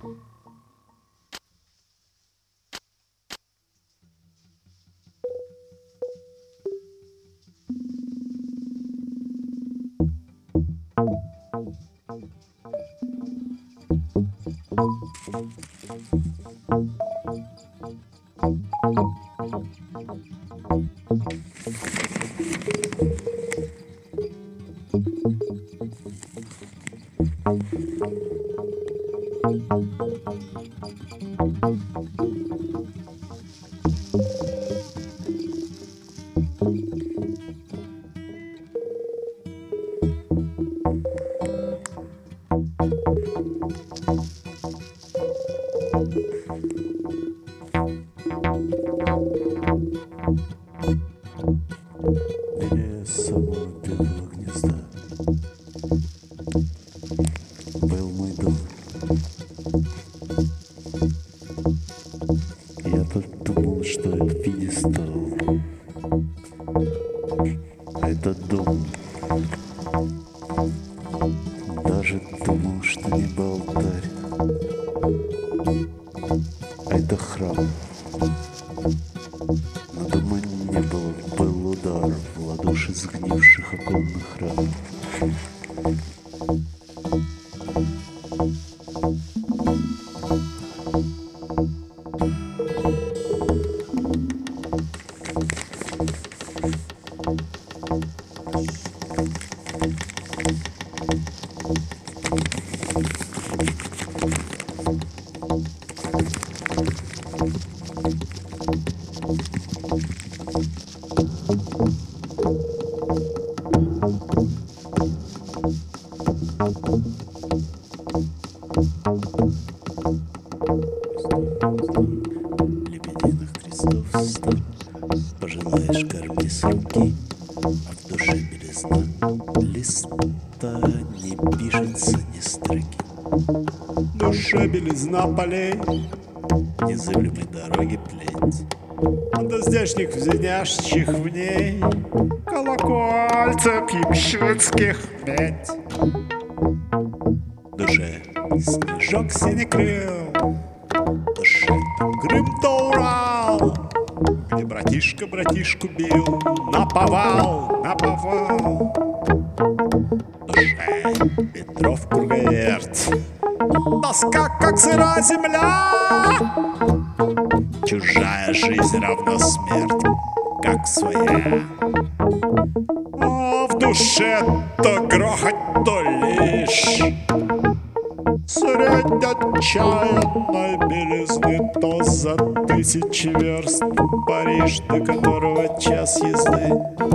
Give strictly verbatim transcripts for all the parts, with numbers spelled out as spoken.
Белее самого белого гнезда был мой дом. Я тут думал, что это пьедестал, а это дом. Даже думал, что небо алтарь, а это храм. Но дома не было, был удар в ладоши сгнивших оконных рам. Лебединых крестов стан пожелаешь, корми с руки, а в душе белизна листа не пишется ни строки. В душе белизна полей, Незыблемой дороги плеть, до здешних звенящих в ней колокольцев ямщицких медь. в душе снежок Жок синекрыл, в душе Крым то Урал, где братишка братишку бил наповал, наповал. в душе Петров круговерть, тоска, как сыра земля, чужая жизнь равна смерть, как своя. а в душе то грохот, то лишь средь отчаянной белизны, то за тысячи верст Париж, до которого час езды.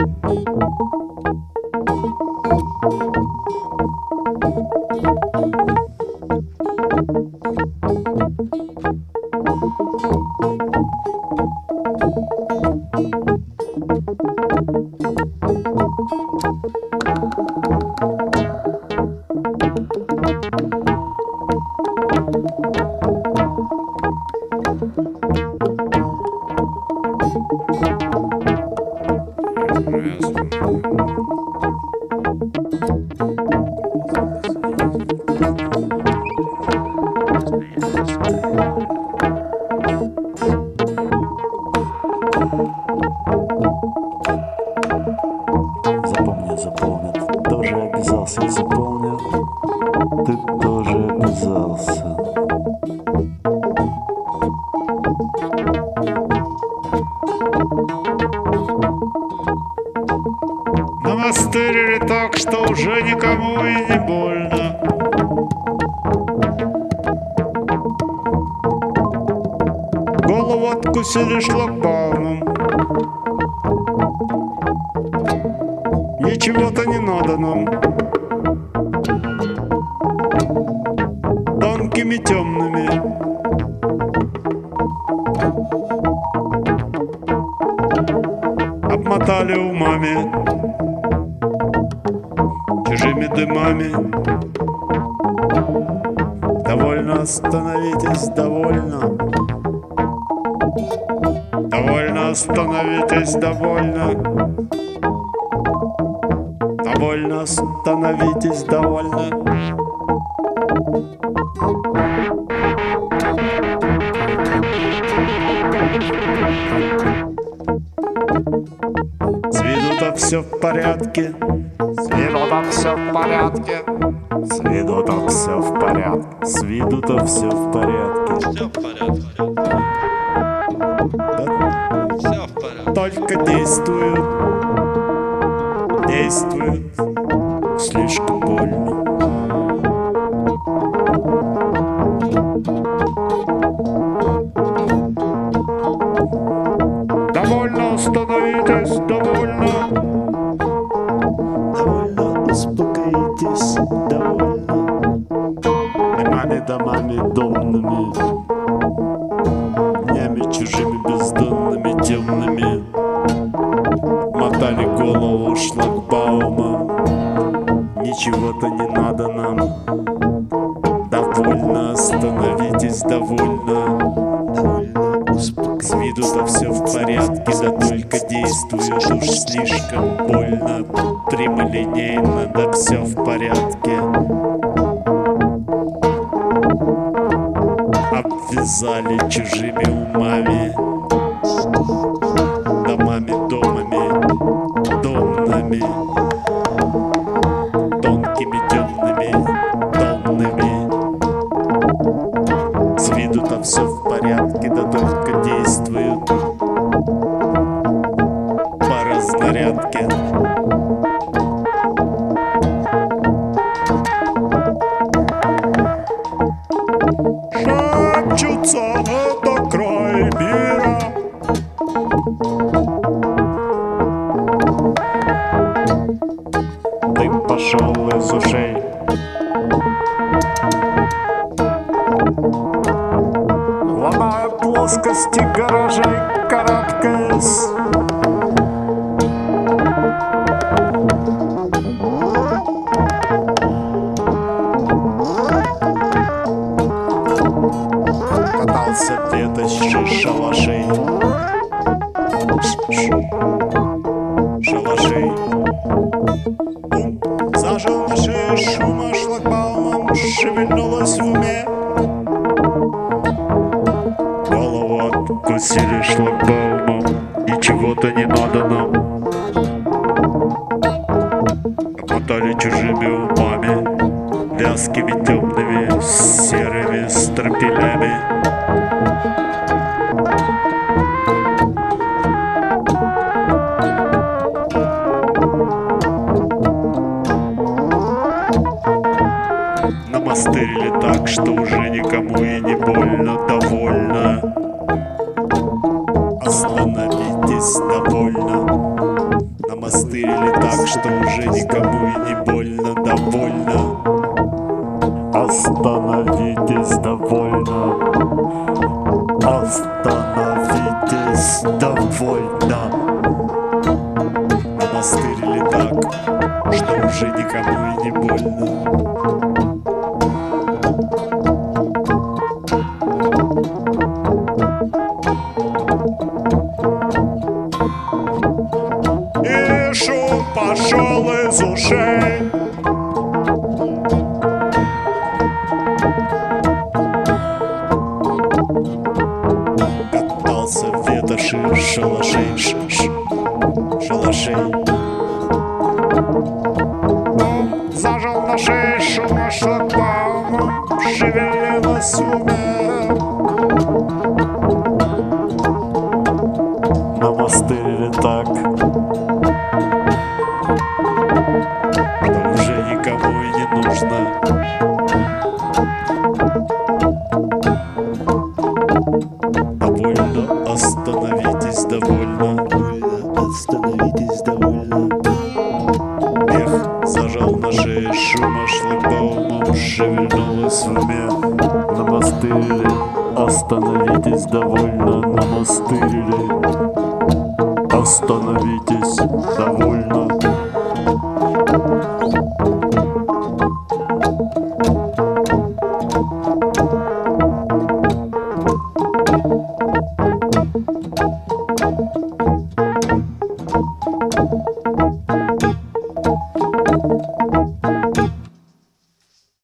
Запомни, запомни, ты тоже обязался, запомни, ты тоже обязался. Намастырили так, что уже никому и не больно. Голову откусили шлагбаумом. Ничего-то не надо нам. Тонкими темными обмотали умами, чужими дымами. Довольно, остановитесь, довольно. Довольно, остановитесь, довольно. Довольно, остановитесь, довольно. все в порядке. С виду-то все в порядке. С виду-то все в порядке. С виду-то все в порядке. Все в порядке. Да? Все в порядке. Только действует, действует слишком больно. Довольно, остановитесь, довольно. Довольно, успокоитесь, довольно. Домами, домами, домными, днями чужими, бездонными, темными. Мотали голову шлагбаумом. Ничего-то не надо нам. Довольно, остановитесь, довольно. Довольно, С успокоитесь. виду-то все в порядке, да только действует уж слишком больно. Прямолинейно, да все в порядке. Обвязали чужими умами, домами, домами, домными, тонкими, темными, тонными. С виду-то все в порядке, да только действуют по разнарядке. Шепчутся до края мира. Дым пошел из ушей. Ломая плоскости гаражей, карабкаясь. Катался веточный шалашей. Шалашей. Бум, зажил на шее шума шлагбаумом, шевельнулась в уме. Голову откусили шлагбаумом, ничего-то не надо нам. Мотали чужими умами, вязкими, темными, серыми стропилями. Намастырили так, что уже никому и не больно. Довольно, остановитесь, довольно. Намастырили так, что уже никому и не больно. Довольно, остановитесь, довольно. Остановитесь, довольно. Намастырили так, что уже никому и не больно. И шум пошел из ушей. Катался ветоши шалашей, ш -ш шалашей. Дом зажал на шее шума шлагбаумом, шевелилась в уме. Намастырили так, что уже никому и не нужно. Довольно, остановитесь, довольно. Довольно, остановитесь, довольно. Эх, зажал на шее шума шлагбаумом, шевельнулась в уме. Намастырили, остановитесь, довольно. Намастырили, остановитесь, довольно.